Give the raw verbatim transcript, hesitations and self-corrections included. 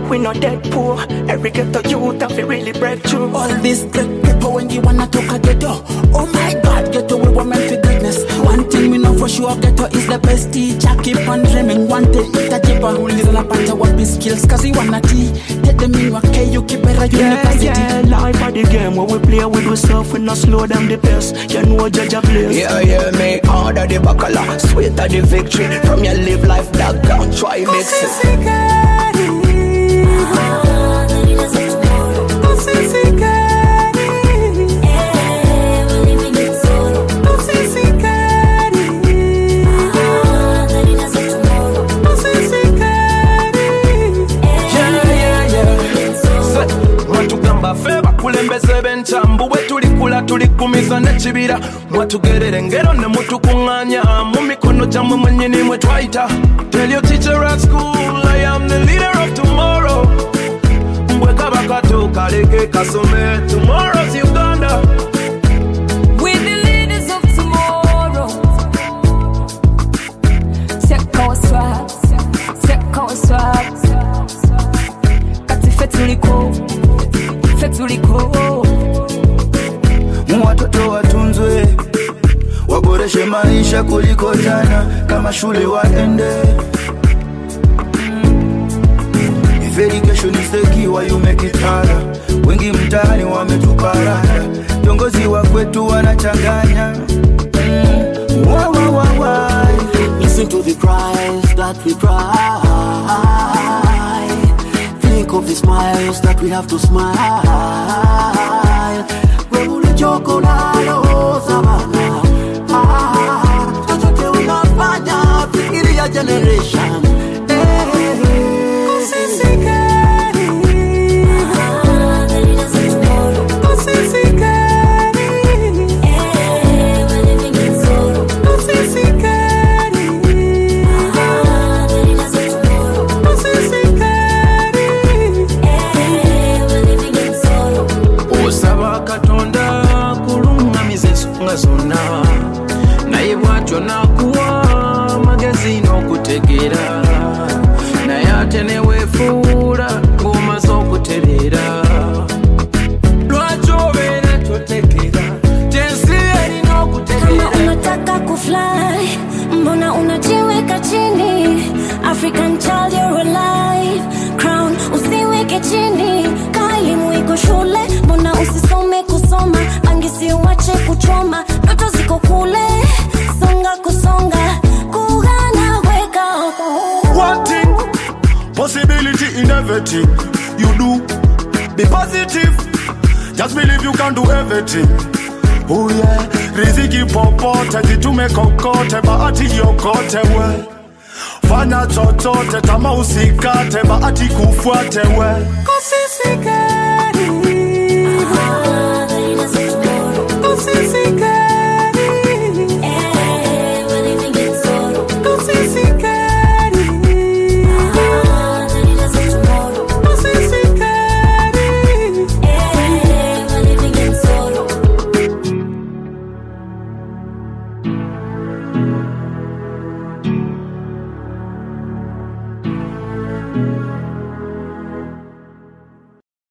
We not dead poor. Every ghetto youth have to really break through. All this great people when you wanna talk at the door. Oh my God, ghetto we were meant for greatness. One thing we know for sure, ghetto is the best teacher. Keep on dreaming, one day it's a jeeper. Who lives on a bunch of one skills, cause he wanna tea. Take them in your K, you keep better university. Yeah, yeah, life of the game where we play with ourselves, we not slow down the pace. You know judge a place. Yeah, yeah, me harder the bacala, sweeter the victory. From your live life, dog down, try mix it. Kulembeze benchambu wetulikula tulikumiza nechibira mwatugerere ngero ne mutukunganya mu mikono jamwe mwenyini mwe twaita. Tell your teacher at school I am the leader of tomorrow. Mbweka bakato kaleke kasome. Tomorrow's Uganda. We the leaders of tomorrow. Check our swags, check our swags. Kati fetuliko fetuliko. Watoto watunzwe, waboreshe maisha kuliko jana, kama shule waende. If education is the key, why you make it harder? Wengi mtaani wametukarata, viongozi wa kwetu wanachanganya. mm. Wow, wow, wow, wow. Listen to the cries that we cry. Think of the smiles that we have to smile. Webule choko nalo savana. Ah, chochote unafanya fikiria generation. zona naye bwatyo nakuwa magazino okutegera naye ate newefuula ng'omaze okutereera lwaki obeera totegera tensi erina okutegeera. Kama unataka kufly mbona unajiweka chini? African child you're alive, crown usiweke chini. Kailimu iko shule mbona usisome kusoma? Angisi uache kuchoma, ndoto ziko kule, songa kusonga, kuhana weka. One thing, possibility in everything you do. Be positive, just believe you can do everything. Oh yeah, riziki popote, jitume kokote, bahati yokote we. Fanya chochote, tama usikate, bahati kufuate we. Kusisika